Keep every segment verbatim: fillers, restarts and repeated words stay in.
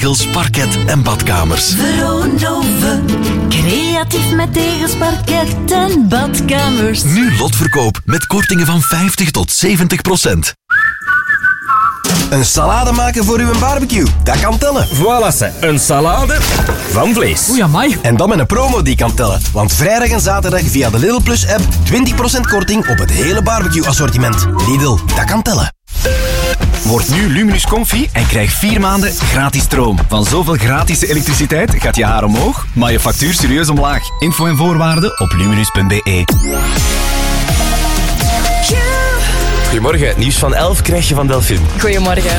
tegels, parket en badkamers. Veronoven, creatief met tegels, parket en badkamers. Nu lotverkoop met kortingen van vijftig tot zeventig procent. Een salade maken voor uw barbecue, dat kan tellen. Voilà, ze. Een salade van vlees. Oei, amai. En dan met een promo die kan tellen. Want vrijdag en zaterdag via de Lidl Plus app twintig procent korting op het hele barbecue assortiment. Lidl, dat kan tellen. Word nu Luminus Comfy en krijg vier maanden gratis stroom. Van zoveel gratis elektriciteit gaat je haar omhoog, maar je factuur serieus omlaag. Info en voorwaarden op luminus punt b e. Goedemorgen, nieuws van elf krijg je van Delphine. Goedemorgen.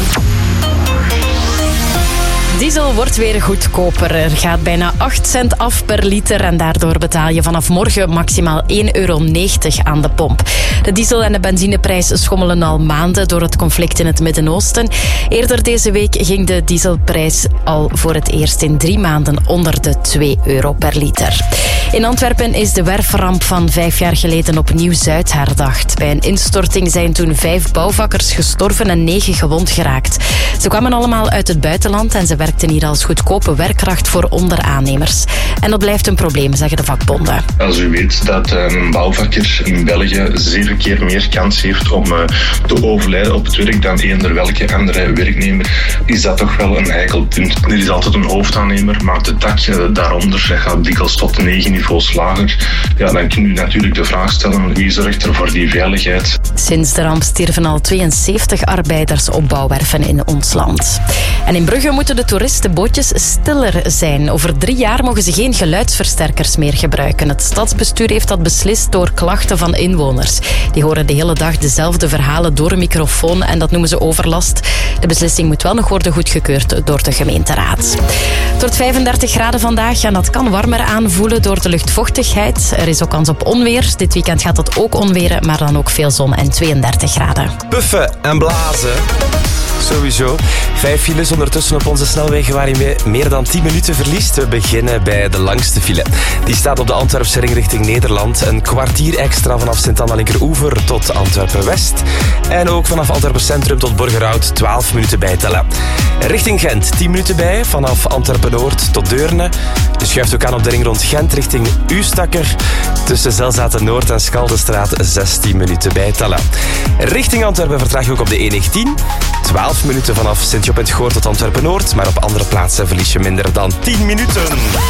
Diesel wordt weer goedkoper. Er gaat bijna acht cent af per liter en daardoor betaal je vanaf morgen maximaal één euro negentig aan de pomp. De diesel- en de benzineprijs schommelen al maanden door het conflict in het Midden-Oosten. Eerder deze week ging de dieselprijs al voor het eerst in drie maanden onder de twee euro per liter. In Antwerpen is de werframp van vijf jaar geleden opnieuw Zuid herdacht. Bij een instorting zijn toen vijf bouwvakkers gestorven en negen gewond geraakt. Ze kwamen allemaal uit het buitenland en ze werkten hier als goedkope werkkracht voor onderaannemers. En dat blijft een probleem, zeggen de vakbonden. Als u weet dat een bouwvakker in België zeven keer meer kans heeft om te overlijden op het werk dan eender welke andere werknemer, is dat toch wel een heikel punt. Er is altijd een hoofdaannemer, maar de tak daaronder gaat dikwijls tot negen niveaus lager. Ja, dan kun je natuurlijk de vraag stellen, wie zorgt er voor die veiligheid? Sinds de ramp stierven al tweeënzeventig arbeiders op bouwwerven in ons land. En in Brugge moeten de toeristenbootjes stiller zijn. Over drie jaar mogen ze geen geluidsversterkers meer gebruiken. Het stadsbestuur heeft dat beslist door klachten van inwoners. Die horen de hele dag dezelfde verhalen door een microfoon en dat noemen ze overlast. De beslissing moet wel nog worden goedgekeurd door de gemeenteraad. Tot vijfendertig graden vandaag en dat kan warmer aanvoelen door de luchtvochtigheid. Er is ook kans op onweer. Dit weekend gaat het ook onweren, maar dan ook veel zon en tweeëndertig graden. Puffen en blazen. Sowieso. Vijf files ondertussen op onze snelwegen waar je meer dan tien minuten verliest. We beginnen bij de langste file. Die staat op de Antwerpse ring richting Nederland. Een kwartier extra vanaf Sint-Anna-Linkeroever tot Antwerpen-West. En ook vanaf Antwerpen Centrum tot Borgerhout twaalf minuten bijtellen. Richting Gent tien minuten bij, vanaf Antwerpen-Noord tot Deurne. Je schuift ook aan op de ring rond Gent richting Ustakker. Tussen Zelzaten-Noord en Skaldenstraat zestien minuten bijtellen. Richting Antwerpen vertraag je ook op de E negentien. twaalf minuten vanaf Sint-Job en het Goor tot Antwerpen-Noord. Maar op andere plaatsen verlies je minder dan tien minuten.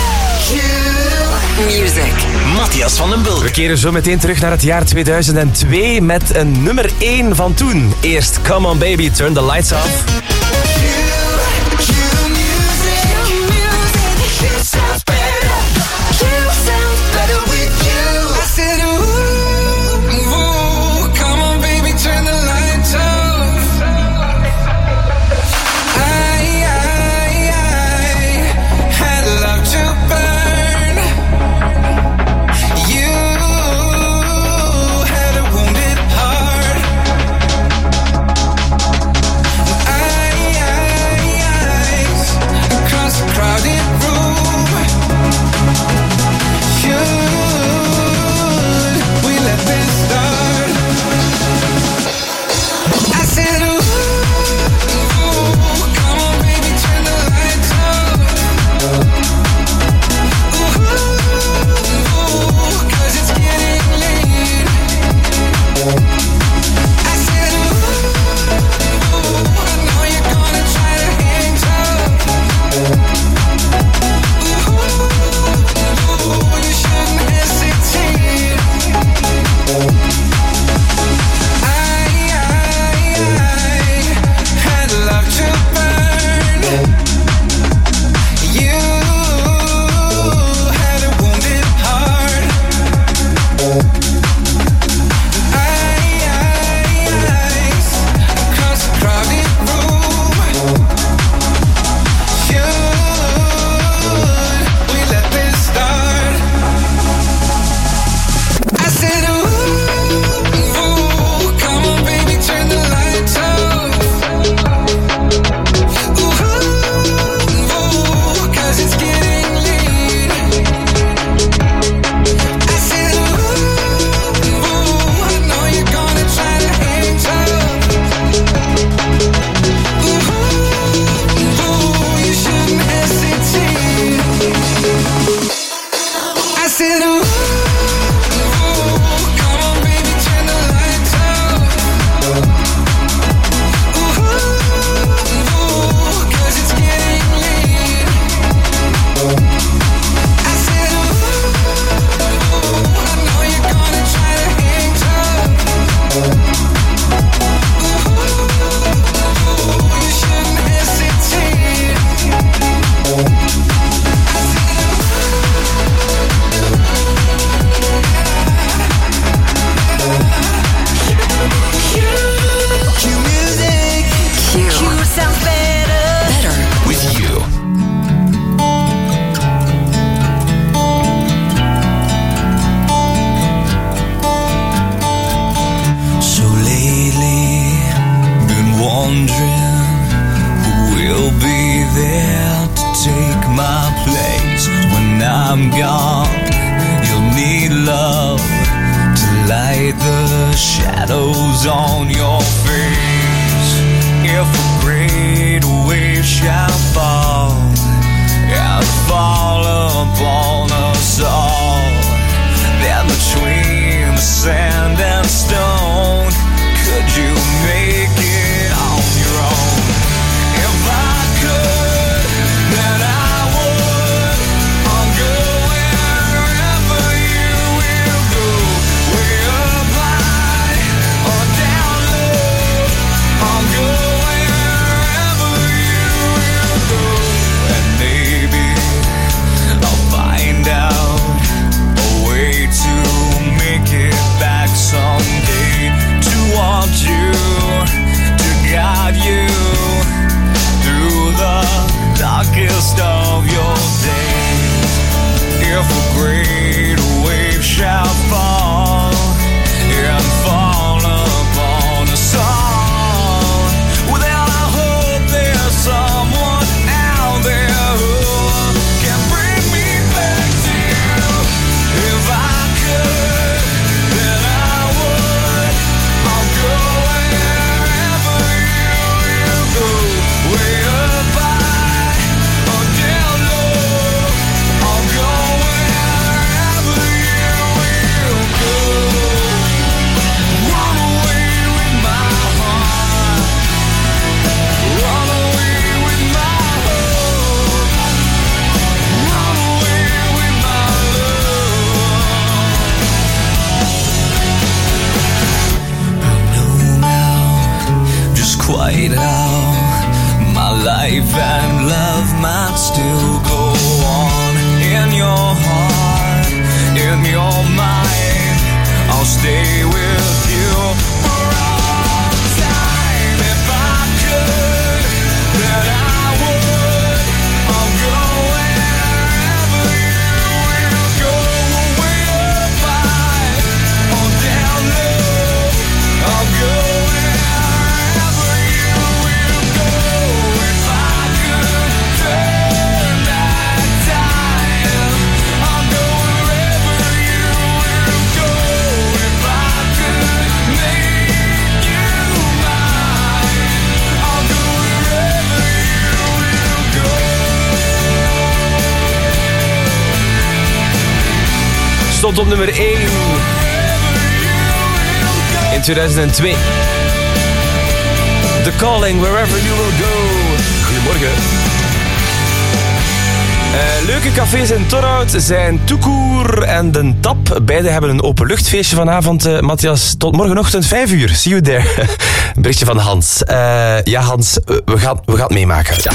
Music. Matthias van den Bulk. We keren zo meteen terug naar het jaar tweeduizend twee met een nummer één van toen. Eerst Come On Baby, Turn The Lights Off. I gone, you'll need love to light the shadows on your face. If a great wave shall fall and fall upon us all, then between the sand and stone, could you make it on your own? If I could, then I would. I'll go wherever you will go, way up high or down low. I'll go wherever you will go, and maybe I'll find out a way to make it back someday, to want you, to guide you through the darkest of your days. If a great wave shall fall and fall upon us all, well then I hope there's someone out there who can bring me back to you. If I could, then I would. I'll go wherever you will go, way up high or down low. I'll go wherever you will go. Run away with my heart, run away with my hope, run away with my love. I know now just quite how my life and love might still go on. In your heart, in your mind, I'll stay with you for all time. If I could, then I would. I'll go wherever you will go, way up high or down low. I'll go wherever you will go. If I could turn back time, I'll go wherever you will go. If I could make you mine, I'll go wherever you will go. Stond op nummer één in tweeduizend twee. The Calling, Wherever You Will Go. Goedemorgen. Uh, leuke cafés in Torhout zijn Toekoer en Den Tap. Beide hebben een openluchtfeestje vanavond. Uh, Matthias, tot morgenochtend vijf uur. See you there. Een berichtje van Hans. Uh, ja, Hans, uh, we, gaan, we gaan het meemaken. Ja.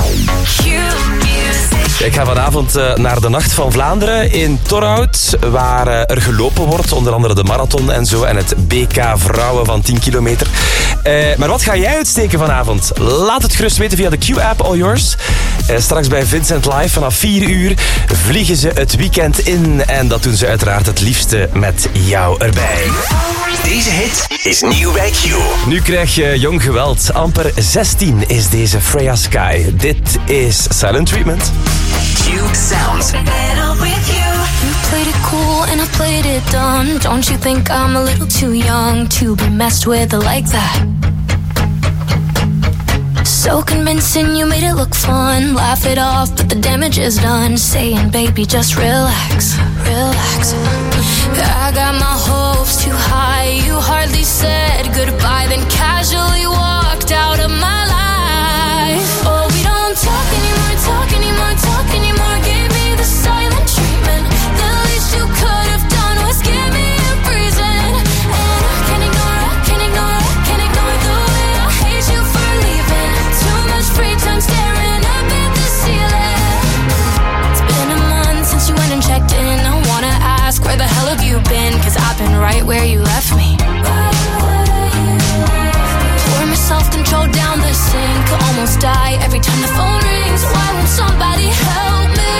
Ik ga vanavond uh, naar de Nacht van Vlaanderen in Torhout, waar uh, er gelopen wordt, onder andere de marathon en zo, en het B K Vrouwen van tien kilometer. Uh, maar wat ga jij uitsteken vanavond? Laat het gerust weten via de Q-app, all yours. Uh, straks bij Vincent Live vanaf vier uur vliegen ze het weekend in, en dat doen ze uiteraard het liefste met jou erbij. Deze hit is nieuw bij Q. Nu krijg je jong geweld. Amper zestien is deze Freya Sky. Dit is Silent Treatment. Q sounds Better with you. You played it cool and I played it dumb. Don't you think I'm a little too young to be messed with like that? So convincing, you made it look fun. Laugh it off, but the damage is done. Saying, baby, just relax, relax. I got my hopes too high. You hardly said goodbye, then casually walked out of my life. Oh, we don't talk anymore, talk anymore, talk anymore. Give me the silent treatment. The least you could have done was give me a reason. And I can't ignore, I can't ignore, I can't ignore the way I hate you for leaving. Too much free time staring up at the ceiling. It's been a month since you went and checked in. I wanna ask, where the hell have you been? Cause I've been right where you left me. Pour my self-control down the sink. Almost die every time the phone rings. Why won't somebody help me?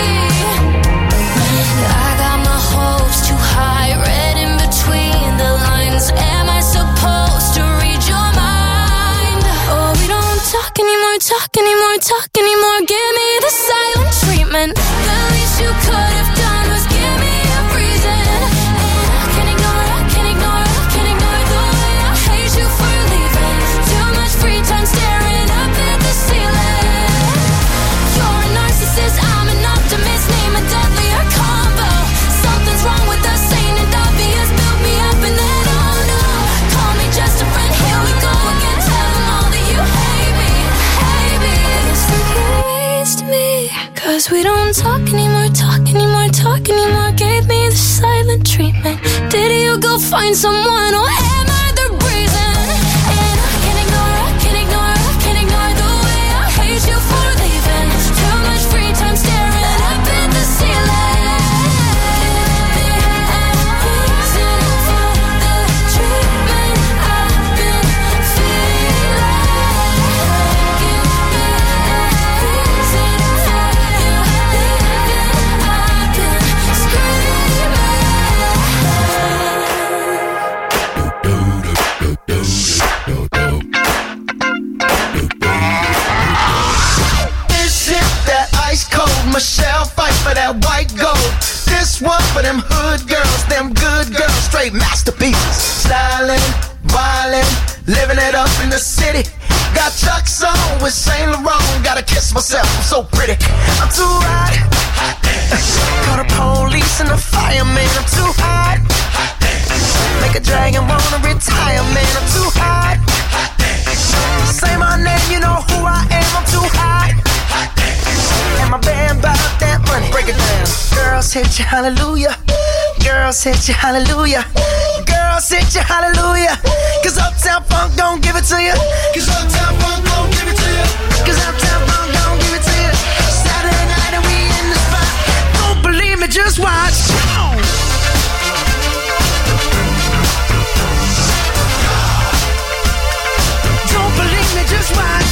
I got my hopes too high, read in between the lines. Am I supposed to read your mind? Oh, we don't talk anymore, talk anymore, talk anymore. Give me the silent treatment. The least you could have done Cause we don't talk anymore, talk anymore, talk anymore. Gave me the silent treatment. Did you go find someone, or am I the reason? And I can't ignore, I can't ignore, I can't ignore the way I hate you for leaving. Too much free time staring up at the ceiling. Michelle fight for that white gold. This one for them hood girls, them good girls, straight masterpieces. Styling, wildin', living it up in the city. Got Chuck's on with Saint Laurent. Gotta kiss myself, I'm so pretty. I'm too hot. Call the police and the fireman. I'm too hot. Make a dragon wanna retire, man. I'm too hot. Say my name, you know who I am. I'm too hot. And my band bought that money. Break it down. Girls hit you, hallelujah. Girls hit you, hallelujah. Girls hit you, hallelujah. Cause Uptown Funk don't give it to you. Cause Uptown Funk don't give it to you. Cause Uptown Funk don't give it to you. Saturday night and we in the spot. Don't believe me, just watch. Don't believe me, just watch.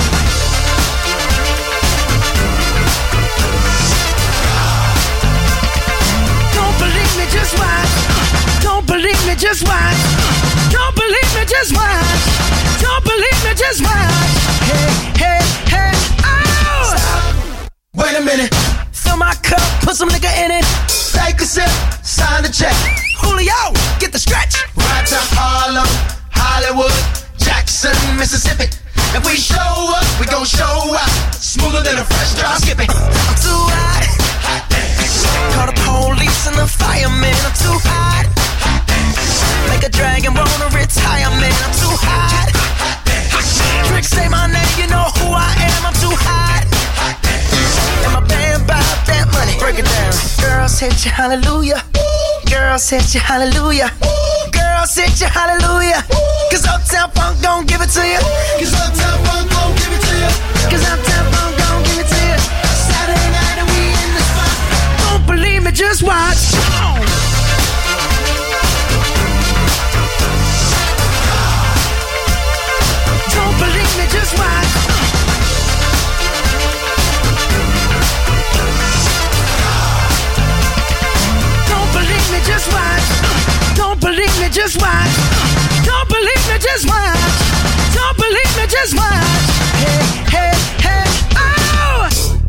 Just watch. Don't believe me, just watch. Don't believe me, just watch. Don't believe me, just watch. Hey, hey, hey, oh! Stop. Wait a minute. Fill my cup, put some nigga in it. Take a sip, sign the check. Julio, get the stretch. Right to Harlem, Hollywood, Jackson, Mississippi. If we show up, we gon' show out. Smoother than a fresh drop skipping. I'm too hot. Call the police and the fireman. I'm too hot. Make a dragon wanna retire, man. I'm too hot. Trick, say my name, you know who I am. I'm too hot. And my band bought that money. Break it down. Girls hit you, hallelujah. Girls hit you, hallelujah. Girls hit you, hallelujah. Cause Uptown Funk don't give it to you. Cause Uptown Funk don't give it to you. Cause Uptown Funk don't give it to you. Saturday night and we in the spot. Don't believe me, just watch. Don't believe me, just watch. Don't believe me, just watch. Don't believe me, just watch. Don't believe me, just watch. Don't believe me, just watch. Hey, hey, hey, oh!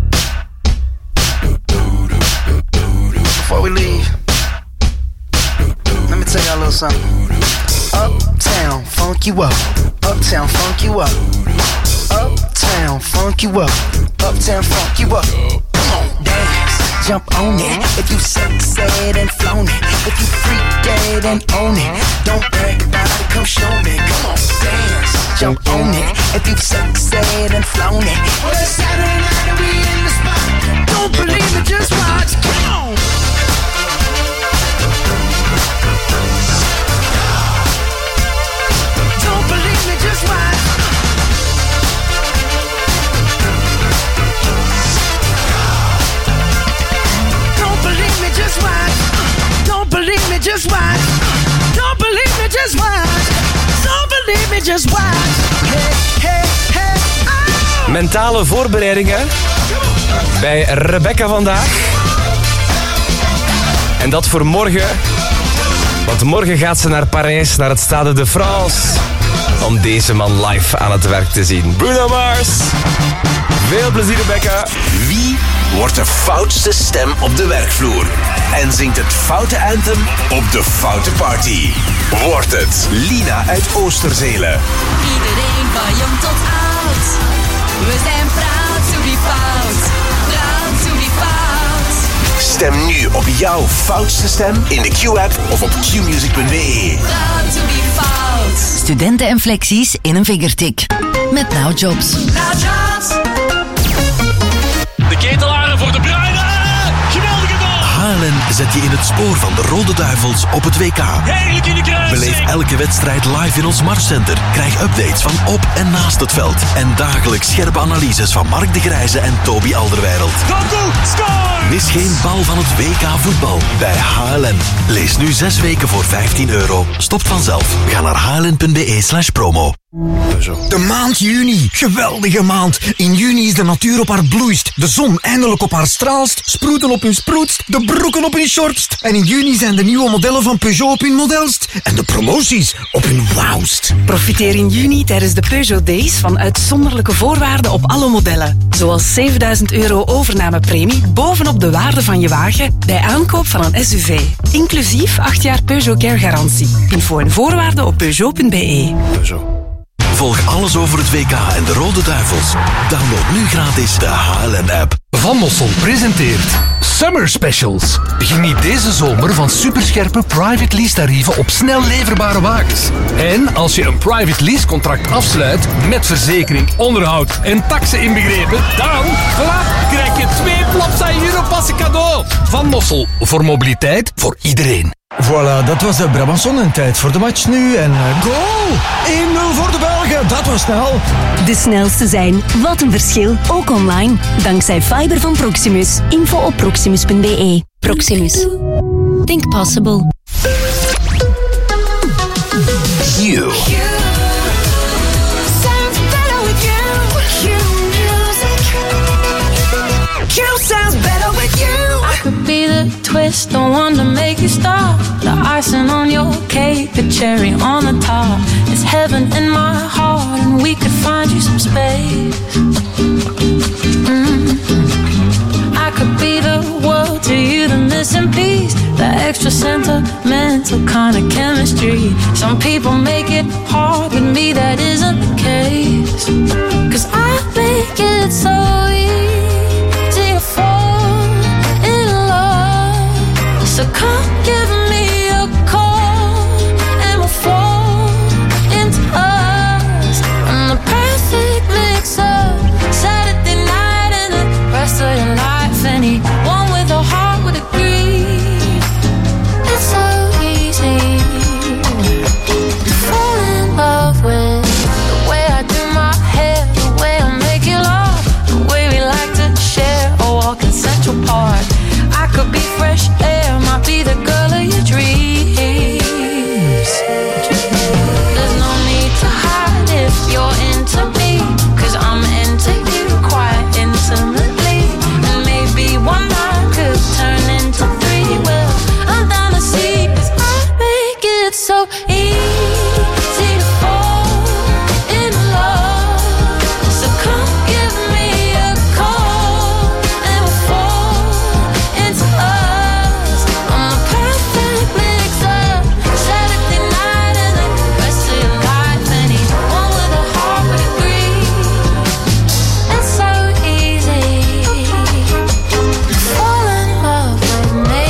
Before we leave, let me tell y'all a little something. Uptown, funk you up. Uptown, funk you up. Uptown, funk you up. Uptown, funk you up. Come on, dance, jump on it. If you sexed and flown it, if you freaked dead and own it, don't brag about it, come show me. Come on, dance, jump on it. If you sexed and flown it, well, it's Saturday night and we in the spot. Don't believe it, just watch. Come on. Don't believe me, just watch. Don't believe me, just watch. Don't believe me, just watch. Don't believe me, just watch. Don't believe me, just watch. Hey, hey, hey, oh. Mentale voorbereidingen bij Rebecca vandaag. En dat voor morgen. Want morgen gaat ze naar Parijs, naar het Stade de France, om deze man live aan het werk te zien. Bruno Mars. Veel plezier, Rebecca. Wie wordt de foutste stem op de werkvloer? En zingt het foute anthem op de foute party? Wordt het Lina uit Oosterzelen? Iedereen van jong tot oud. We zijn proud to be fout. Proud to be fout. Stem nu op jouw foutste stem in de Q-app of op q music punt b e. Proud to be fout. Studenten en flexies in een vingertik. Met Now Jobs. Now Jobs. De ketelaren voor zet je in het spoor van de Rode Duivels op het W K. Eigenlijk in de kruising. Beleef elke wedstrijd live in ons Marscenter. Krijg updates van op en naast het veld. En dagelijks scherpe analyses van Mark de Grijze en Toby Alderweireld. Goku, score! Mis geen bal van het W K voetbal bij H L N. Lees nu zes weken voor vijftien euro. Stopt vanzelf. Ga naar h l n punt b e slash promo. De maand juni. Geweldige maand. In juni is de natuur op haar bloeist. De zon eindelijk op haar straalst. Sproeten op hun sproetst. De broeken op hun shortst. En in juni zijn de nieuwe modellen van Peugeot op hun modelst. En de promoties op hun wauwst. Profiteer in juni tijdens de Peugeot Days van uitzonderlijke voorwaarden op alle modellen. Zoals zevenduizend euro overnamepremie bovenop de waarde van je wagen bij aankoop van een S U V. Inclusief acht jaar Peugeot Care garantie. Info en voorwaarden op peugeot punt b e. Peugeot. Volg alles over het W K en de Rode Duivels. Download nu gratis de H L N-app. Van Mossel presenteert Summer Specials. Geniet deze zomer van superscherpe private lease tarieven op snel leverbare wagens. En als je een private lease contract afsluit met verzekering, onderhoud en taxen inbegrepen, dan voilà, krijg je twee Plopsa Europassen cadeau. Van Mossel, voor mobiliteit voor iedereen. Voilà, dat was de Brabançon en tijd voor de match nu. En uh, goal! één nul voor de Belgen, dat was snel. De snelste zijn, wat een verschil, ook online. Dankzij fiber van Proximus. Info op proximus punt b e. Proximus. Think possible. You. Sounds better with you. I could be the twist, the one to make you stop. The icing on your cake, the cherry on the top. It's heaven in my heart, and we could find you some space. Mm. I could be the world to you, the missing piece, the extra sentimental kind of chemistry. Some people make it hard, with me that isn't the case. 'Cause I make it so easy. So come give me a call and we'll fall into us. I'm the perfect mix-up, Saturday night and the rest of your life. Anyone with a heart would agree. It's so easy to fall in love with the way I do my hair, the way I make you laugh, the way we like to share a walk in Central Park. I could be fresh air, might be the girl of your dreams. There's no need to hide if you're into me, 'cause I'm into you quite intimately. And maybe one night could turn into three. Well, I'm down to see, 'cause I make it so easy to fall in love. So come give me a call and we'll fall into us. I'm a perfect mix-up, Saturday night and the rest of your life. Anyone with a heart would agree. It's so easy to fall in love with me.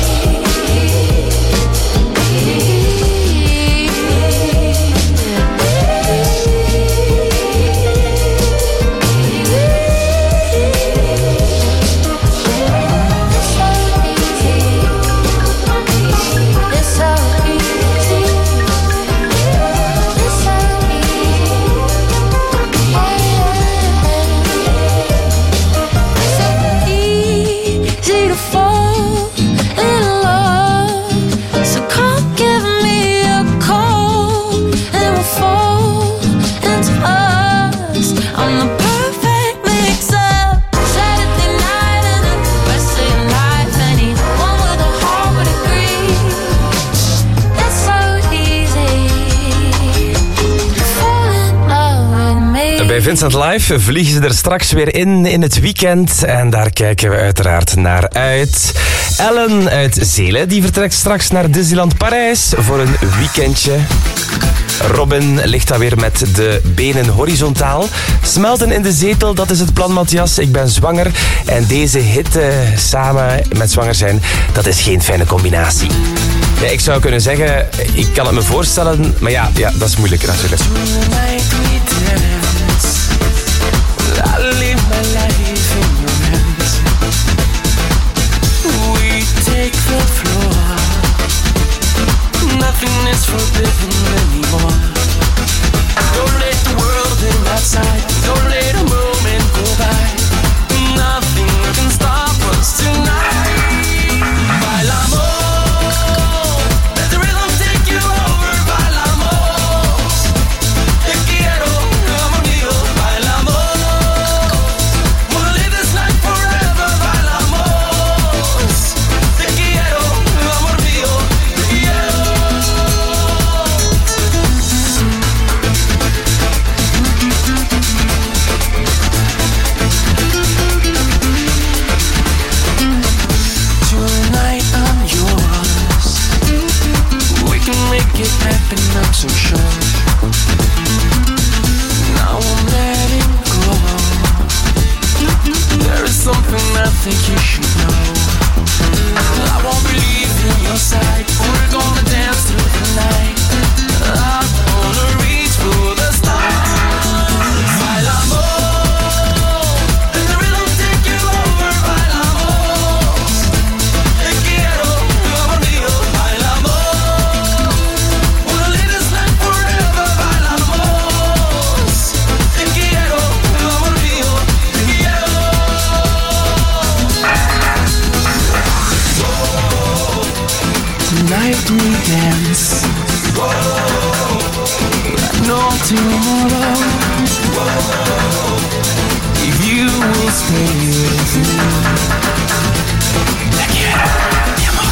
It's so easy. It's so easy to fall in love. So come give me a call and we'll fall into us. I'm the perfect mix-up, Saturday night and the rest of your life. Anyone with a heart would agree. It's so easy to fall in love with me. Bij Vincent Live vliegen ze er straks weer in in het weekend. En daar kijken we uiteraard naar uit. Ellen uit Zelen die vertrekt straks naar Disneyland Parijs voor een weekendje. Robin ligt daar weer met de benen horizontaal. Smelten in de zetel, dat is het plan, Matthias. Ik ben zwanger. En deze hitte samen met zwanger zijn, dat is geen fijne combinatie. Ja, ik zou kunnen zeggen, ik kan het me voorstellen, maar ja, ja dat is moeilijk natuurlijk. I live my life in your hands. We take the think you should know. I won't be leaving your side. We're gonna dance through the night. I'm gonna reach for the stars. Bailamos, and the rhythm take you over. Bailamos, te quiero, amor mío. Bailamos, wanna live this night forever. Bailamos, te quiero, amor mío. Te quiero. Tonight we dance. Like no tomorrow. If you will stay with me. Te quiero, mi amor.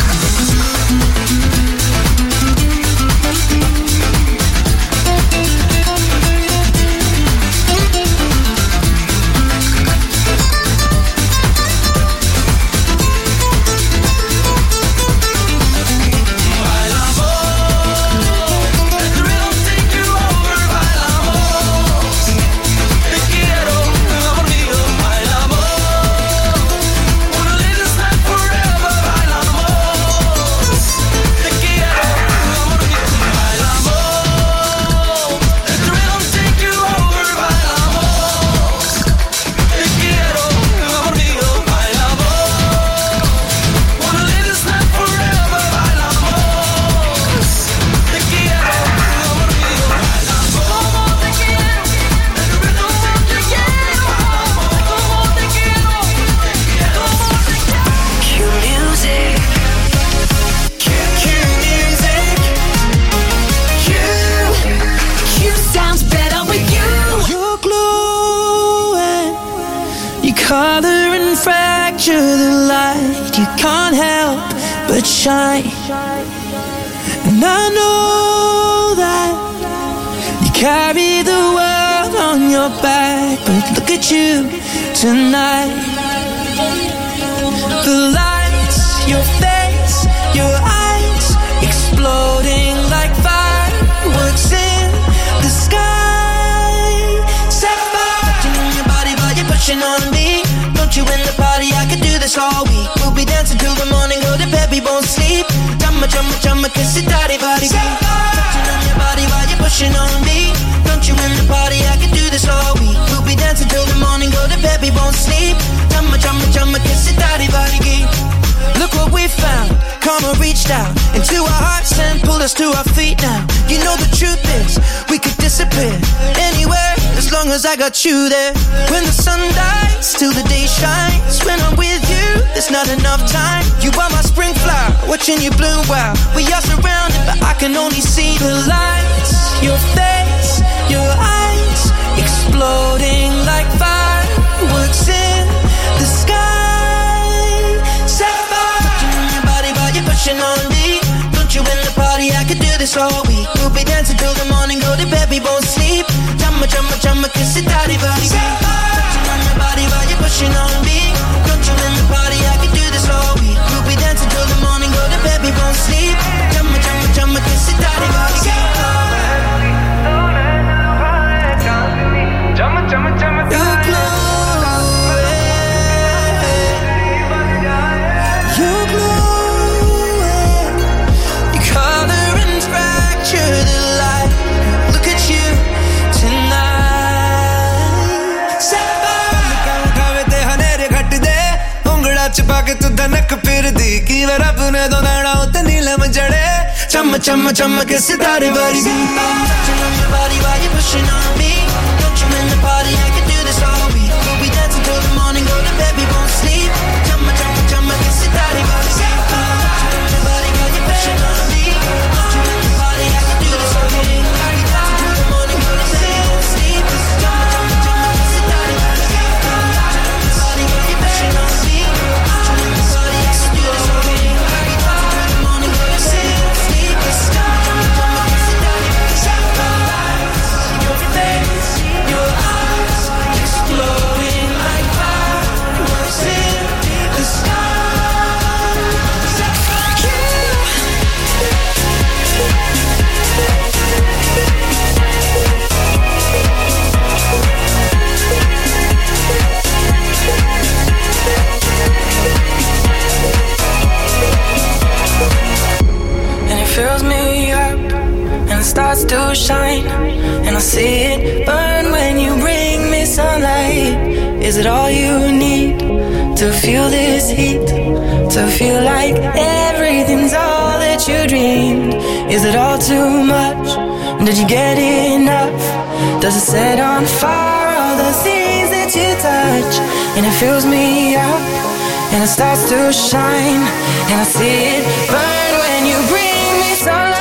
Color and fracture the light. You can't help but shine. And I know that you carry the world on your back. But look at you tonight. The lights, your face, your eyes, exploding like fireworks in the sky. Set fire to your body while you're pushing on me. Don't you in the party, I could do this all week. We'll be dancing till the morning, go to bed, we won't sleep. Chumma, chumma, chumma, kiss it, daddy, body. Touching on your body while you're pushing on me. Don't you in the party, I could do this all week. We'll be dancing till the morning, go to bed, we won't sleep. Chumma, chumma, chumma, kiss it, daddy, body. Look what we found, karma reached out into our hearts and pulled us to our feet now. You know the truth is, we could disappear anywhere as long as I got you there. When the sun dies, till the day shines. When I'm with you, there's not enough time. You are my spring flower, watching you bloom while we are surrounded, but I can only see the lights. Your face, your eyes, exploding like fireworks in the sky. Set fire to your body while you're pushing on me. Don't you in the party, I could do this all week. We'll be dancing till the morning, go to bed, we won't sleep. Chumma, chumma, chumma, kiss it, daddy, body. Touching on your body while you're pushing on me. Don't you in the party, I could do this all week. We'll be dancing till the morning, go to bed, we won't sleep. Chumma, chumma, chumma, kiss it, daddy, body. Chumma, chumma, chumma, you're glowing. You're glowing. You color and fracture the light. Look at you tonight. Set fire. खावे ते हनेरे घट दे उंगड़ा छुपा के तू धनक फिर दी की वर अपने दो नाड़ा उते नीलम जड़े चम चम चम के सितारे बारी touching on your body while you're pushing on me. Don't you in the party, I can do this all week. We'll be dancing till the morning, go to bed, we won't sleep. Chum chum chum के सितारे बारी touching on your body while you're pushing on me. Don't you in the party, I can do this all week. We'll be dancing till the morning, go to bed, we won't sleep. Chum chum chum के सितारे बारी touching on your body while you're pushing on me. Don't you in the party, I can do this all week. We'll be dancing till the morning, go to bed, we won't sleep. Chum chum chum के सितारे बारी your face, your eyes exploding like fireworks in Is it all you need to feel this heat? To feel like everything's all that you dreamed? Is it all too much? Did you get enough? Does it set on fire all the things that you touch? And it fills me up, and it starts to shine, and I see it burn when you bring me sunlight.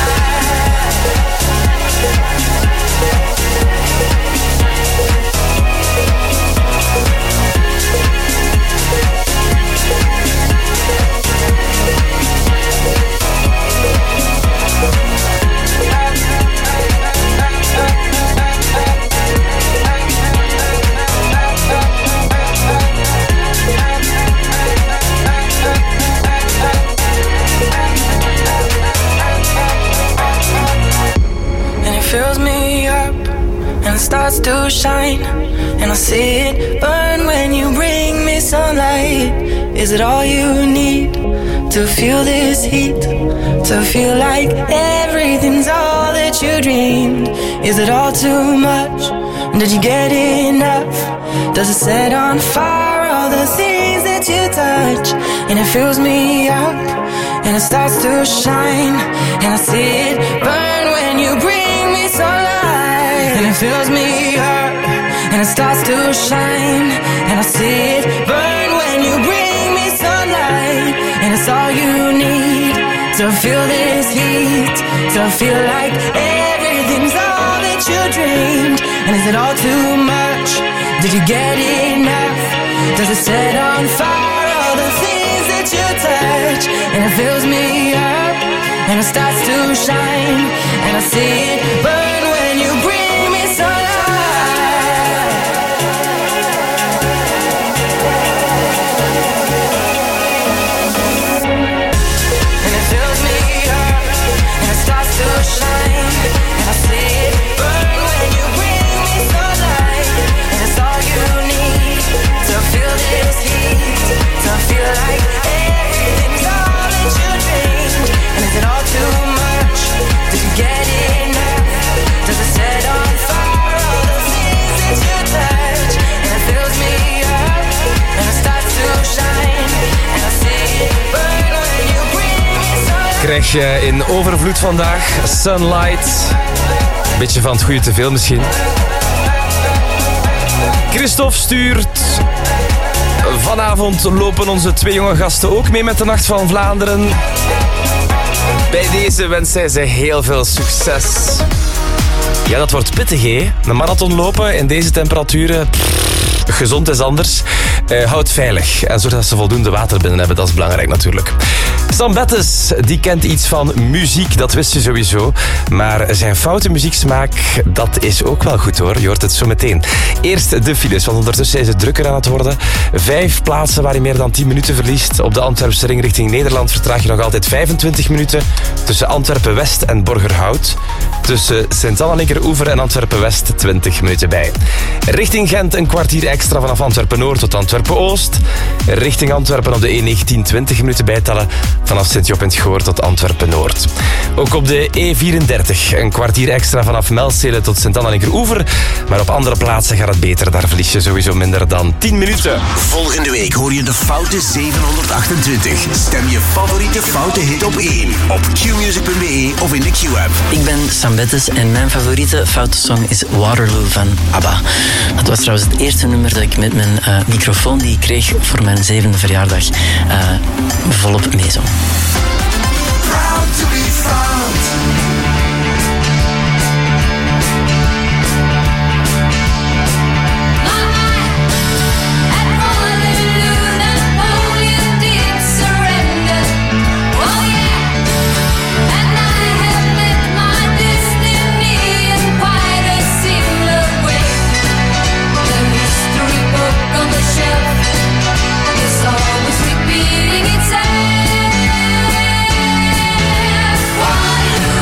Fills me up and it starts to shine, and I see it burn when you bring me sunlight. Is it all you need to feel this heat? To feel like everything's all that you dreamed? Is it all too much? Did you get enough? Does it set on fire all the things that you touch? And it fills me up and it starts to shine, and I see it burn when you bring sunlight. And it fills me up and it starts to shine, and I see it burn when you bring me sunlight. And it's all you need to feel this heat, to feel like everything's all that you dreamed. And is it all too much? Did you get enough? Does it set on fire all the things that you touch? And it fills me up and it starts to shine, and I see it burn when you bring me sunlight. And it fills me up and it starts to shine, and I see it burn when you bring me sunlight. And it's all you need to feel this heat, to feel like everything's all that you dreamed. And is it all too much? Did you get enough? Does it set on fire all the things that you touch? And it fills me up and it starts to shine, and I see it burn when you bring me sunlight. Krijg je in overvloed vandaag Sunlight. Beetje van het goede te veel misschien. Christophe stuurt... Vanavond lopen onze twee jonge gasten ook mee met de Nacht van Vlaanderen. Bij deze wens hij ze heel veel succes. Ja, dat wordt pittig, hè? Een marathon lopen in deze temperaturen... Pff, gezond is anders. Uh, houd veilig en zorg dat ze voldoende water binnen hebben. Dat is belangrijk natuurlijk. Sam Bettes, die kent iets van muziek, dat wist je sowieso. Maar zijn foute muzieksmaak, dat is ook wel goed hoor. Je hoort het zo meteen. Eerst de files, want ondertussen is het drukker aan het worden. Vijf plaatsen waar je meer dan tien minuten verliest. Op de Antwerpse ring richting Nederland vertraag je nog altijd vijfentwintig minuten. Tussen Antwerpen-West en Borgerhout. Tussen Sint-Anna-Linkeroever en Antwerpen-West twintig minuten bij. Richting Gent een kwartier extra vanaf Antwerpen-Noord tot Antwerpen-Oost. Richting Antwerpen op de E negentien twintig minuten bijtellen. Vanaf Sint-Job in het Goor tot Antwerpen-Noord. Ook op de E vierendertig een kwartier extra vanaf Melstelen tot Sint-Anna-Linkeroever. Maar op andere plaatsen gaat het beter. Daar verlies je sowieso minder dan tien minuten. Volgende week hoor je de Foute zevenhonderdachtentwintig. Stem je favoriete Foute hit op één. Op q music punt b e of in de Q-app. Ik ben Sam Bettes en mijn favoriete foute song is Waterloo van ABBA. Dat was trouwens het eerste nummer dat ik met mijn uh, microfoon die ik kreeg voor mijn zevende verjaardag uh, volop meezong. Proud to be found. Repeating itself. Waterloo.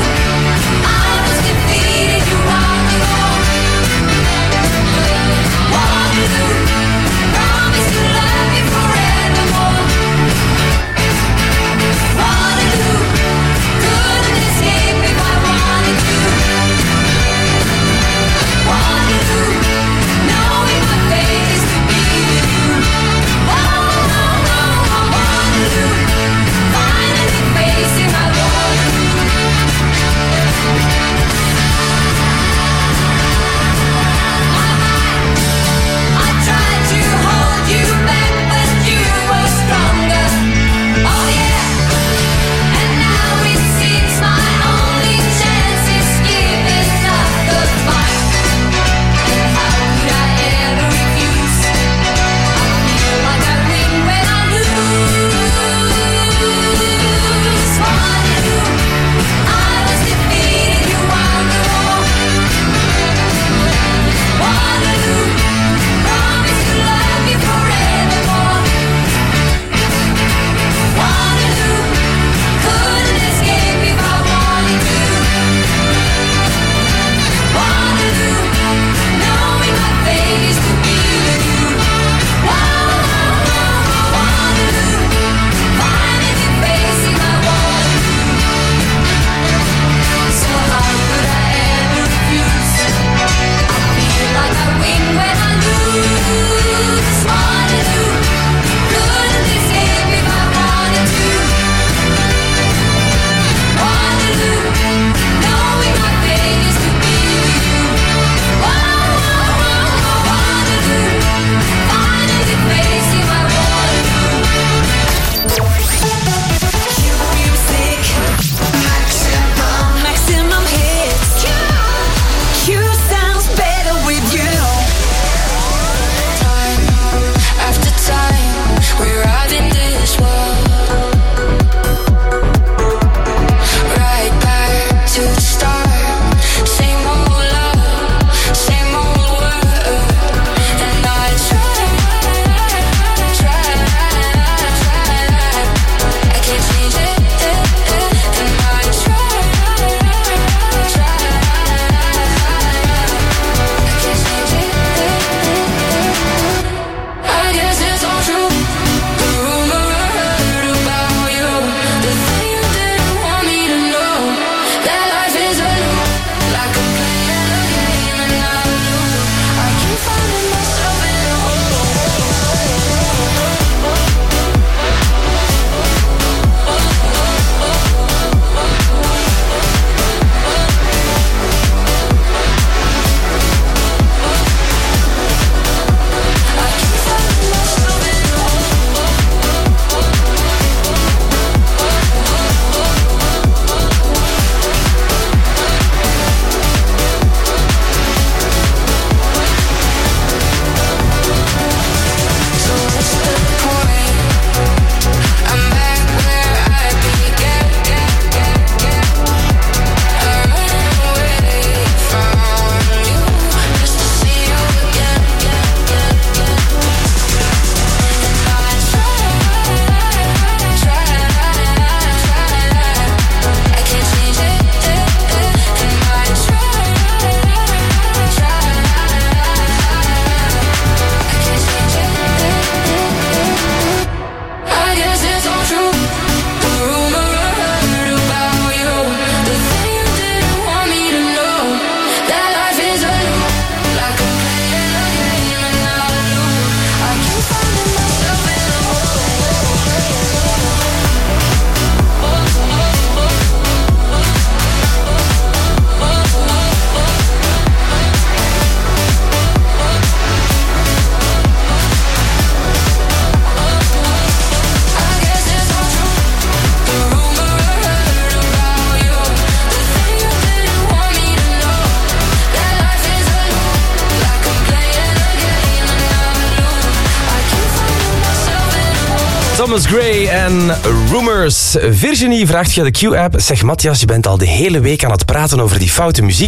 Thomas Gray en Rumors. Virginie vraagt via de Q-app... Zeg Matthias, je bent al de hele week aan het praten over die foute muziek.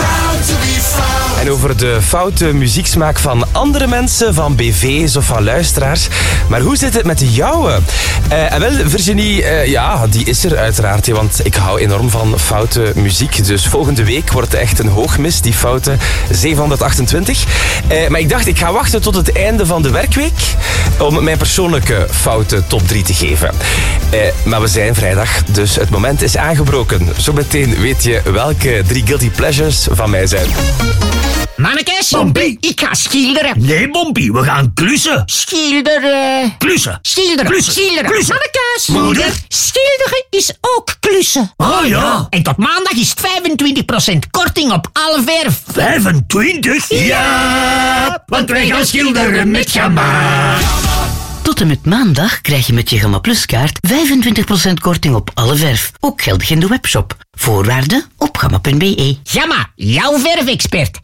En over de foute muzieksmaak van andere mensen, van B V's of van luisteraars. Maar hoe zit het met de jouwe? Uh, en wel, Virginie, uh, ja, die is er uiteraard. Hè, want ik hou enorm van foute muziek. Dus volgende week wordt het echt een hoogmis, die foute zevenhonderdachtentwintig. Uh, maar ik dacht, ik ga wachten tot het einde van de werkweek om mijn persoonlijke foute top drie te geven. Uh, maar we zijn vrijdag, dus het moment is aangebroken. Zometeen weet je welke drie guilty pleasures van mij zijn. Mannekes, Bompie. ik ga schilderen. Nee, Bompie, we gaan klussen. Schilderen. Klussen. Schilderen. Klussen. Schilderen. Klussen. Mannekes. Moeder. Schilderen is ook klussen. Oh ja. En tot maandag is het vijfentwintig procent korting op alle verf. vijfentwintig? Ja, want wij gaan schilderen met Gamma. Tot en met maandag krijg je met je Gamma Plus kaart vijfentwintig procent korting op alle verf. Ook geldig in de webshop. Voorwaarden op gamma punt b e. Gamma, jouw verfexpert.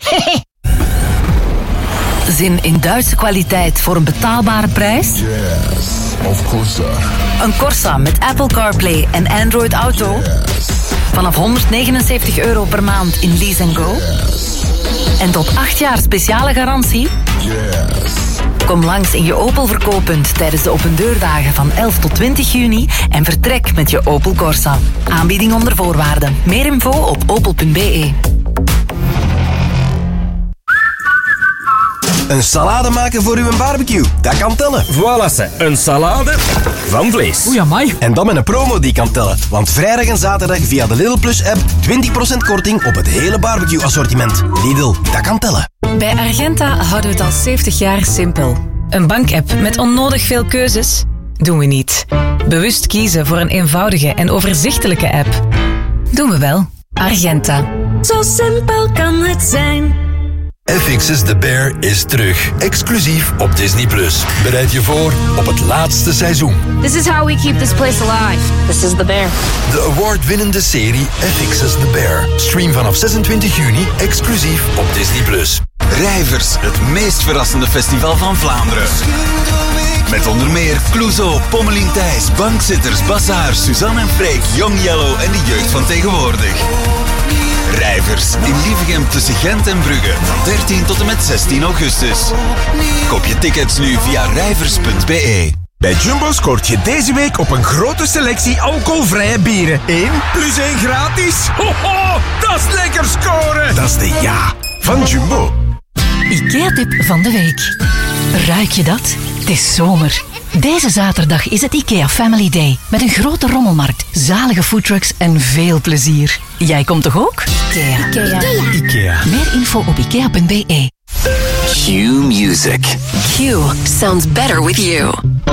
Zin in Duitse kwaliteit voor een betaalbare prijs? Yes, of course. Een Corsa met Apple CarPlay en Android Auto? Yes. Vanaf honderdnegenenzeventig euro per maand in Lease and Go? Yes. En tot acht jaar speciale garantie? Yes. Kom langs in je Opel verkooppunt tijdens de opendeurdagen van elf tot twintig juni en vertrek met je Opel Corsa. Aanbieding onder voorwaarden. Meer info op opel punt b e. Een salade maken voor uw barbecue, dat kan tellen. Voilà, ze. Een salade van vlees. Oei, amai. En dan met een promo die kan tellen. Want vrijdag en zaterdag via de Lidl Plus app twintig procent korting op het hele barbecue assortiment. Lidl, dat kan tellen. Bij Argenta houden we het al zeventig jaar simpel. Een bankapp met onnodig veel keuzes? Doen we niet. Bewust kiezen voor een eenvoudige en overzichtelijke app? Doen we wel. Argenta. Zo simpel kan het zijn. F X's The Bear is terug, exclusief op Disney plus. Bereid je voor op het laatste seizoen. This is how we keep this place alive. This is The Bear. De award-winnende serie F X's The Bear. Stream vanaf zesentwintig juni, exclusief op Disney plus. Rijvers, het meest verrassende festival van Vlaanderen. Met onder meer Clouseau, Pommelien Thijs, Bankzitters, Bazaar, Suzanne en Freek, Young Yellow en de jeugd van tegenwoordig. Rijvers in Lievegem tussen Gent en Brugge van dertien tot en met zestien augustus. Koop je tickets nu via rijvers punt b e. Bij Jumbo scoort je deze week op een grote selectie alcoholvrije bieren. één plus één gratis. Ho, ho, dat is lekker scoren. Dat is de ja van Jumbo. IKEA-tip van de week. Ruik je dat? Het is zomer. Deze zaterdag is het IKEA Family Day. Met een grote rommelmarkt, zalige foodtrucks en veel plezier. Jij komt toch ook? IKEA. IKEA. IKEA. Meer info op ikea punt b e. Q Music. Q sounds better with you.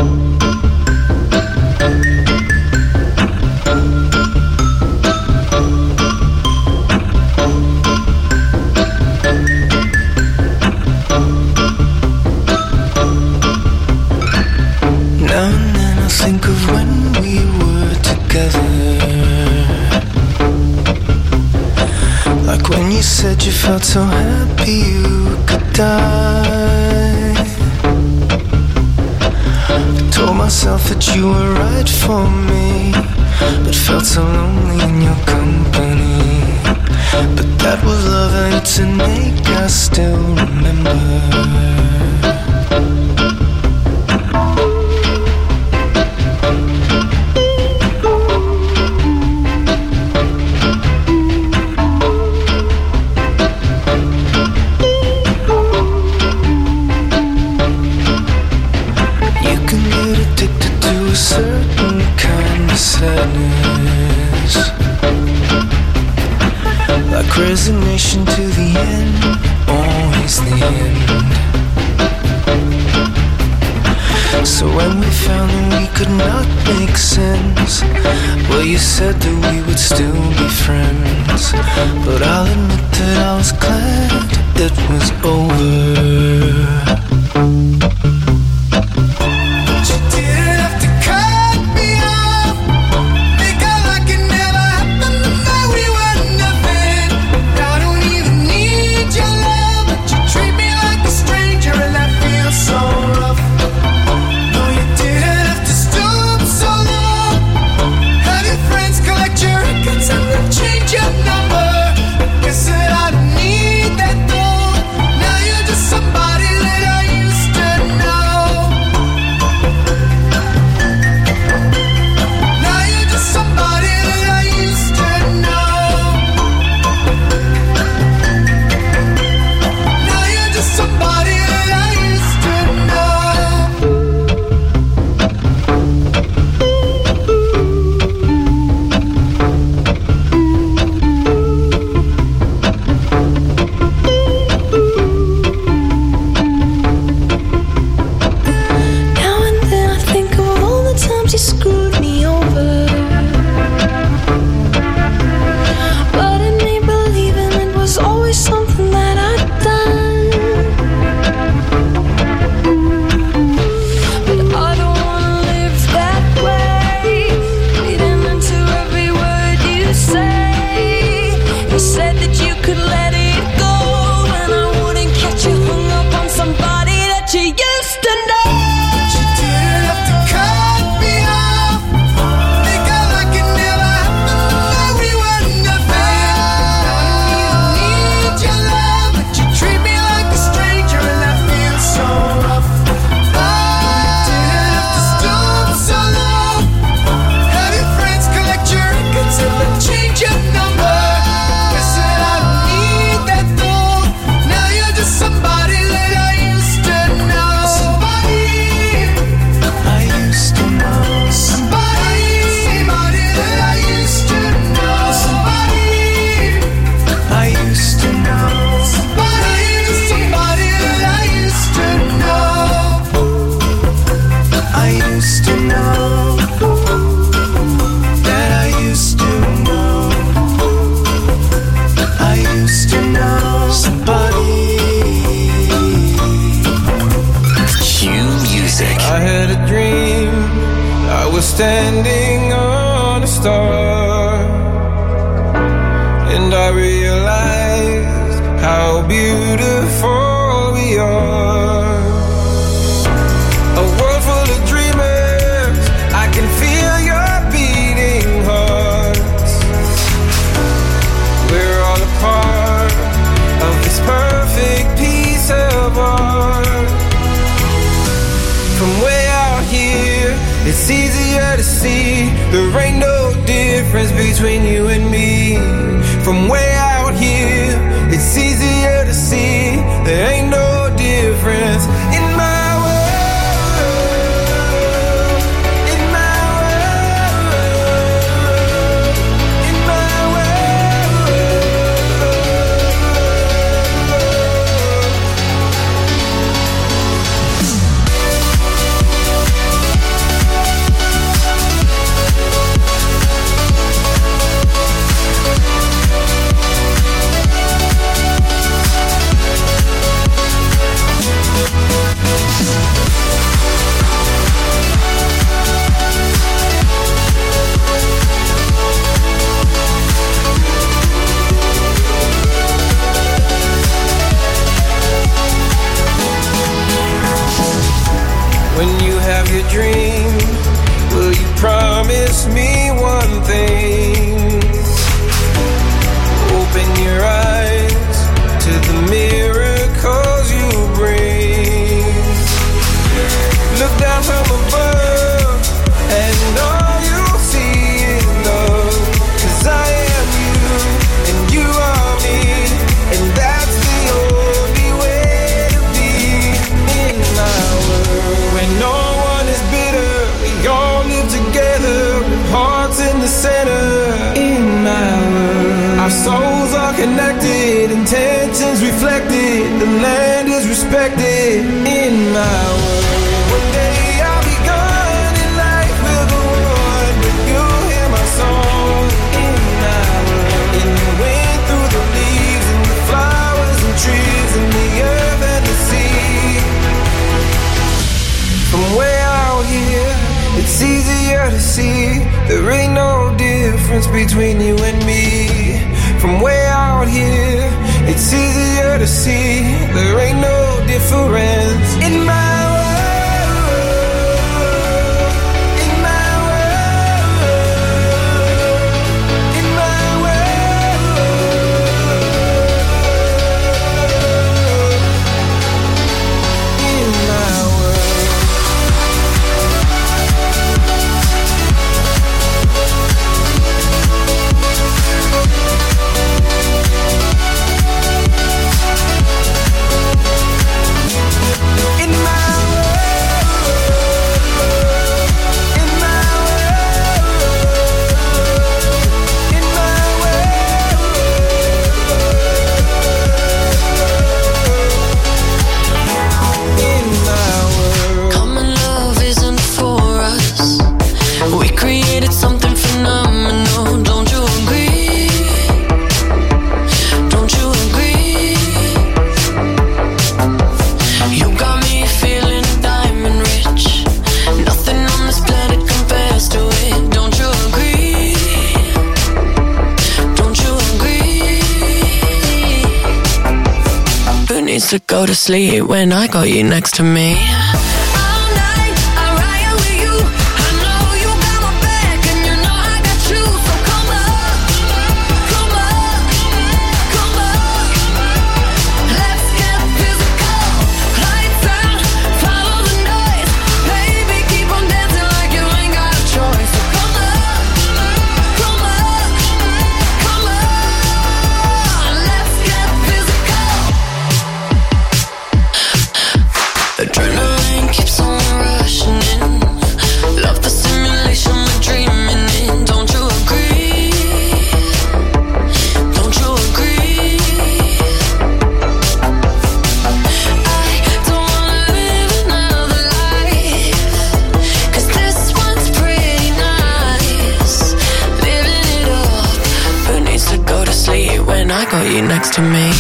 Now and then I think of when we were together. Like when you said you felt so happy you could die. I told myself that you were right for me, but felt so lonely in your company. But that was love and it's an ache I still remember. Like resignation to the end, always the end. So when we found that we could not make sense, well, you said that we would still be friends. But I'll admit that I was glad it was over. Still was standing on a star, and I realized how beautiful we are. A world full of dreamers, I can feel your beating hearts. We're all a part of this perfect piece of art. From way out here, it's easier to see there ain't no difference between you and me. From way out here, it's easier to see there ain't no difference in my world, in my world, in my When you have your dream, will you promise me one thing? Open your eyes to the miracles you bring. Look down from above, and all you'll see is love. 'Cause I am you, and you are me, and that's the only way to be in my world. When no one is bitter, we all live together with hearts in the center. In my world, our souls are connected, intentions reflected, the land is respected. In my world, one day I'll be gone and life will go on, but you'll hear my song. In my world, in the wind through the leaves and the flowers and trees and the earth and the sea. From way out here, it's easier to see there ain't no difference between you and me. From way out here, it's easier to see there ain't no difference in my world, in my world, in my world, in my world. In my Common love isn't for us. We created something phenomenal. Don't you agree? Don't you agree? You got me feeling diamond rich. Nothing on this planet compares to it. Don't you agree? Don't you agree? Who needs to go to sleep when I got you next to me? Adrenaline keeps on rushing in. Love the simulation we're dreaming in. Don't you agree? Don't you agree? I don't wanna live another life, 'cause this one's pretty nice. Living it up. Who needs to go to sleep when I got you next to me?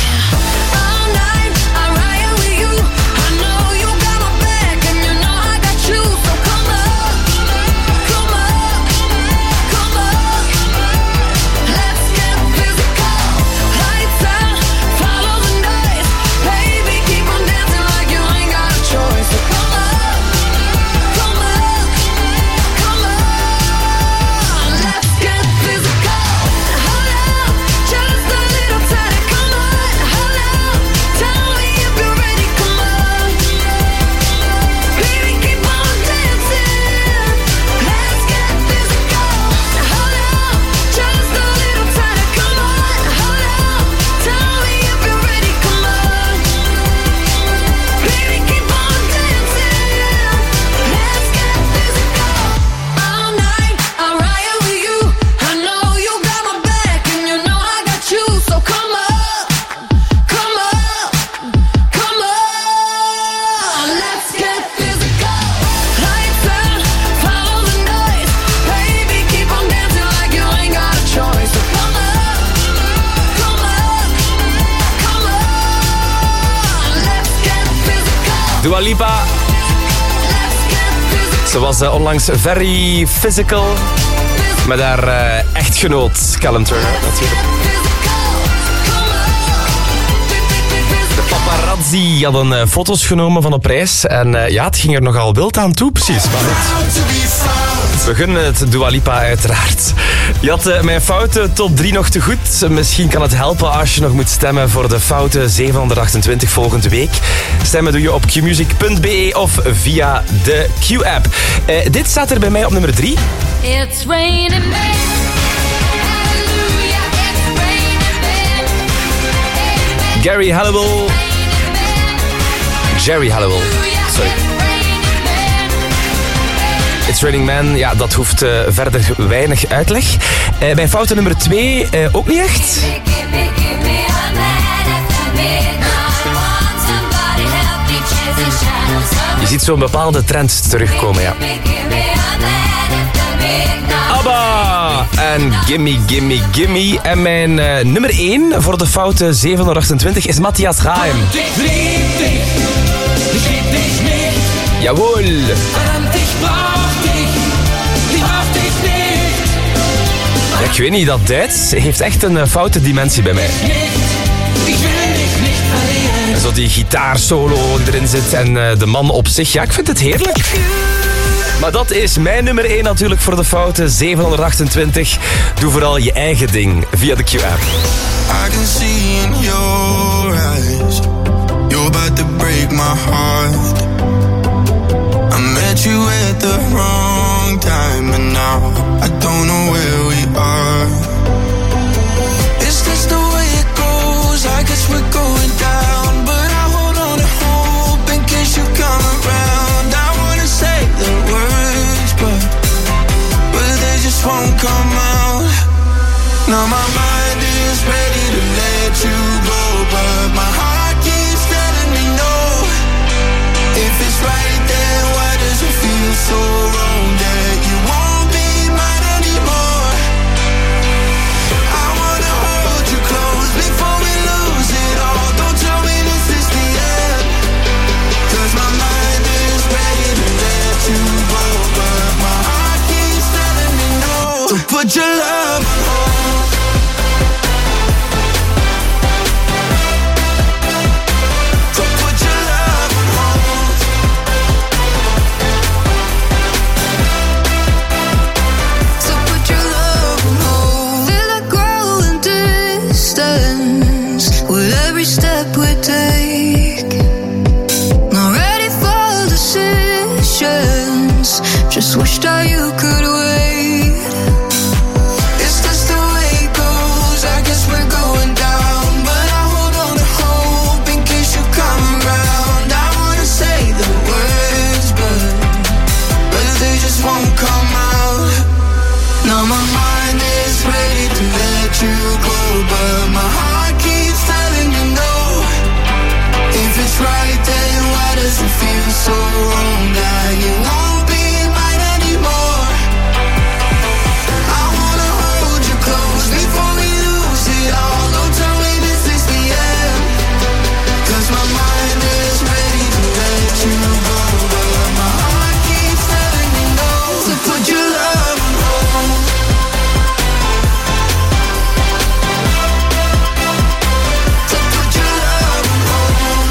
Come Dua Lipa. Ze was uh, onlangs very physical met haar uh, echtgenoot Callum Turner natuurlijk. De paparazzi hadden uh, foto's genomen van op reis en uh, ja, het ging er nogal wild aan toe, precies. Maar goed. We gunnen het Dua Lipa uiteraard. Je had uh, mijn foute top drie nog te goed. Misschien kan het helpen als je nog moet stemmen voor de foute zevenhonderdachtentwintig volgende week. Stemmen doe je op q music punt b e of via de Q-app. Uh, dit staat er bij mij op nummer drie. It's raining men. Hallelujah, it's raining men. Gary Halliwell. Jerry Halliwell. Sorry. It's Raining Man, ja, dat hoeft uh, verder weinig uitleg. Uh, bij foute nummer twee uh, ook niet echt. Je ziet zo'n bepaalde trend terugkomen, ja. ABBA en Gimme Gimme Gimme. En mijn uh, nummer één voor de foute zevenhonderdachtentwintig is Matthias Reim. Jawohl. Ja, ik weet niet, dat Duits heeft echt een uh, foute dimensie bij mij. En zo die gitaarsolo erin zit en uh, de man op zich, ja, ik vind het heerlijk. Maar dat is mijn nummer één natuurlijk voor de foute zevenhonderdachtentwintig. Doe vooral je eigen ding via de Q-app. I can see in your eyes, you're about to break my heart. I met you at the wrong time and now I don't know where we are. Is this the way it goes? I guess we're going down, but I hold on to hope in case you come around. I wanna say the words, but but they just won't come out. Now my mind is ready to let you go, but my heart keeps telling me no. If it's right then why does it feel so wrong that you won't be mine anymore? I wanna hold you close before we lose it all. Don't tell me this is the end, cause my mind is ready to let you go, but my heart keeps telling me no. So put your love on hold. So put your love on hold. So put your love on hold. Feel it growing distance with every step we take. Not ready for decisions, just wish that you could wait. Is this the way it goes? I guess we're going down, but I hold on to hope in case you come around. I wanna say the words, but but they just won't come out. Now my mind is ready to let you go, but my heart keeps telling me no. If it's right, then why does it feel so wrong that you won't be mine anymore? I wanna hold you close before we lose it all. Don't tell me this is the end, cause my mind is ready to let you go, but my heart keeps telling me no. So put your love on hold. So put your love on hold.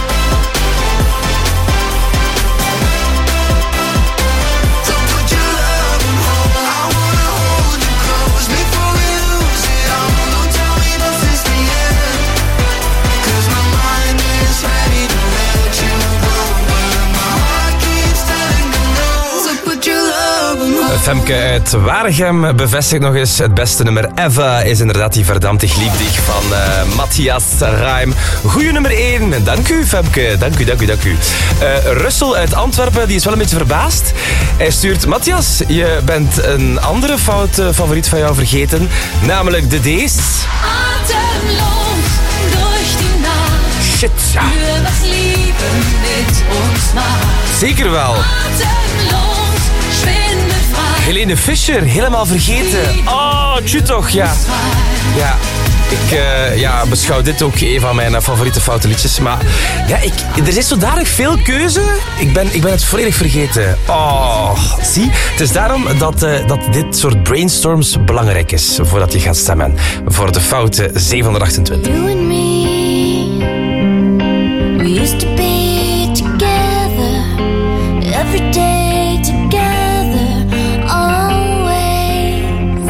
So put your love on hold. I wanna hold you close before we lose it all. Don't tell me this is the end, cause my mind is ready to let you go, but my heart keeps telling me no. So put your love on hold. Femke uit Waregem bevestigt nog eens het beste nummer ever is inderdaad die Verdamtig Liebdig van uh, Matthias Reim. Goeie nummer één. Dank u, Femke. Dank u, dank u, dank u. Uh, Russell uit Antwerpen, die is wel een beetje verbaasd. Hij stuurt, Matthias, je bent een andere foute favoriet van jou vergeten, namelijk de D's. Atemlos durch die Nacht. Shit, ja. Für was Liebe mit uns macht. Zeker wel. Atemlos, schwindelfrei. Helene Fischer, helemaal vergeten. Oh, tju toch, ja. Ja. Ik uh, ja, beschouw dit ook een van mijn uh, favoriete foute liedjes. Maar ja, ik, er is zodanig veel keuze. Ik ben, ik ben het volledig vergeten. Oh, zie. Het is daarom dat, uh, dat dit soort brainstorms belangrijk is voordat je gaat stemmen. Voor de foute zevenhonderdachtentwintig. You and me, we used to be together, every day together, always.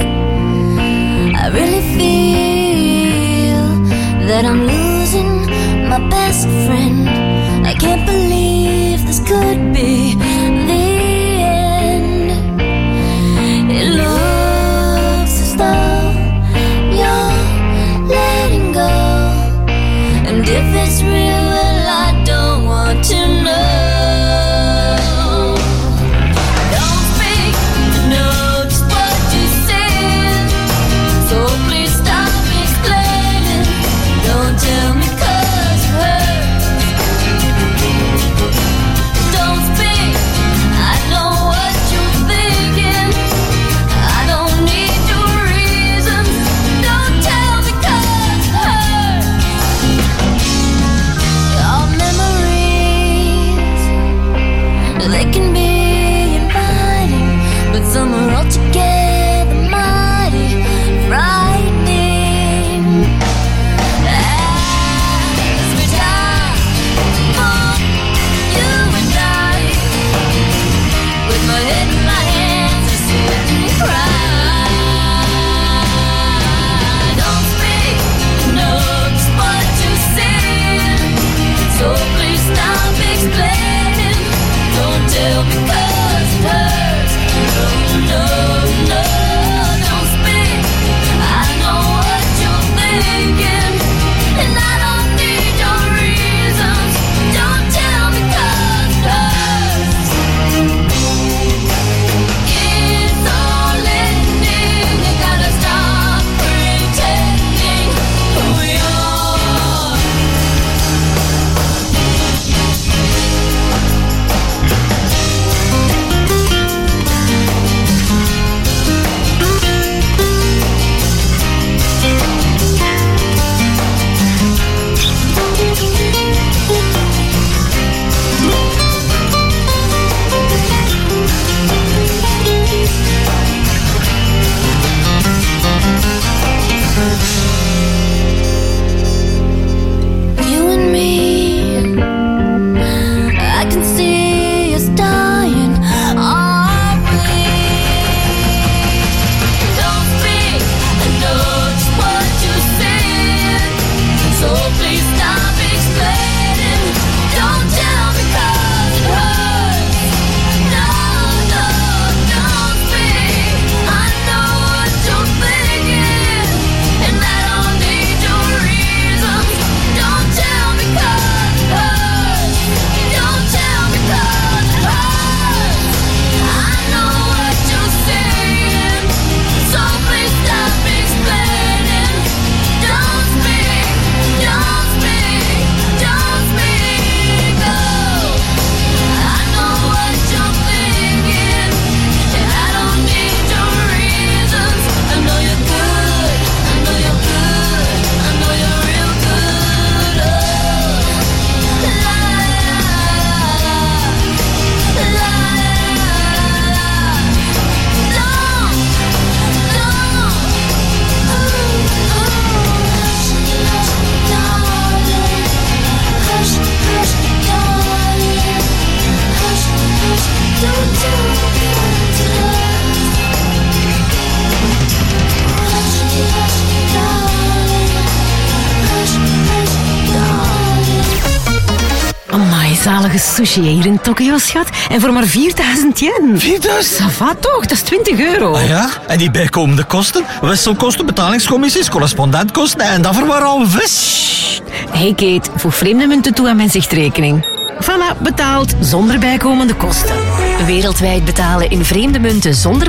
I really feel that I'm losing my best friend. I can't believe this could be the end. It looks as though you're letting go, and if it's real, well, I don't want to know. Don't speak, know just what you said, so please stop explaining. Don't tell me 'cause it hurts. Don't speak, I know what you're thinking. I don't need your reasons. Don't tell me 'cause it hurts. Our memories, they can be inviting, but some are altogether mighty frightening. As we die for you and I, with my head in my hands, I sit and cry. Don't speak, know just what you're saying, so please stop explaining. Don't tell me 'cause it hurts. No, no, no, don't speak. I know what you're thinking, and I don't need your reasons. Don't tell me 'cause it hurts. It's all ending. You gotta stop pretending who you are. You and me, I can see us dying, aren't we? Don't speak, I know just what you're saying, so please stop explaining. Don't tell me 'cause it hurts. No, no, don't speak. I know what you're thinking, and I don't need your reasons. Don't tell me 'cause it hurts. Don't tell me 'cause it hurts. I know what you're saying, so please stop explaining. Don't speak, don't speak, don't speak. Oh, I know what you're thinking, and I don't need your reasons. I know you're good, I know you're good, I know you're real good. Oh, la la la, la la la. Don't, don't, ooh, ooh. Hush, hush, darling. Hush, hush, darling. Hush, hush, don't tell me 'cause it hurts. Hush, hush, darling. Hush, hush, darling. Amai, zalige sushi hier in Tokio, schat. En voor maar vierduizend yen. vierduizend? Ça va toch? Dat is twintig euro. Ah ja? En die bijkomende kosten? Wisselkosten, betalingscommissies, correspondentkosten en dat verwarren we vis. Hey Kate, voeg vreemde munten toe aan mijn zichtrekening. Voilà, betaald zonder bijkomende kosten. Wereldwijd betalen in vreemde munten zonder